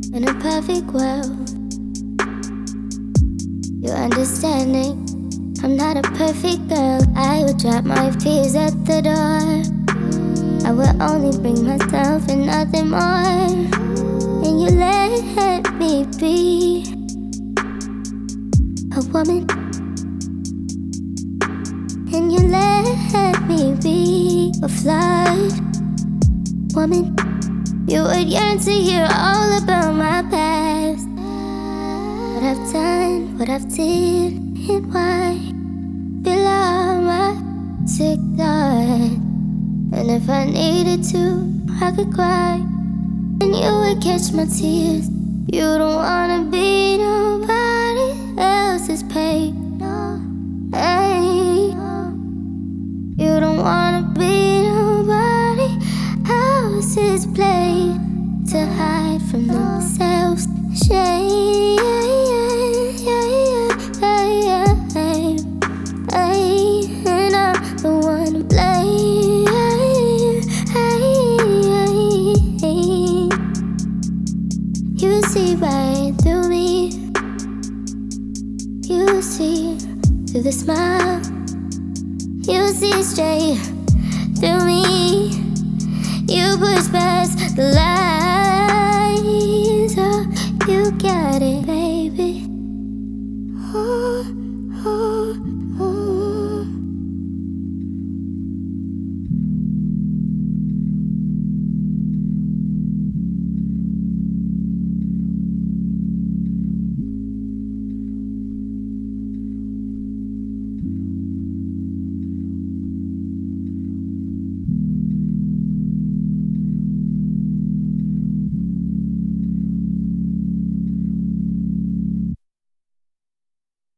In a perfect world, you understanding. I'm not a perfect girl. I would drop my fears at the door. I will only bring myself and nothing more. And you let me be a woman. And you let me be a flawed woman. You would yearn to hear all about my past, what I've done, what I've did, and why. Below my sick thought. And if I needed to, I could cry, and you would catch my tears. You don't wanna be nobody else's pain, no. Hey. You don't wanna be nobody else's play, to hide from themselves. Shame. And I'm the one to blame. You see right through me. You see through the smile. You see straight through me. You push past the lie.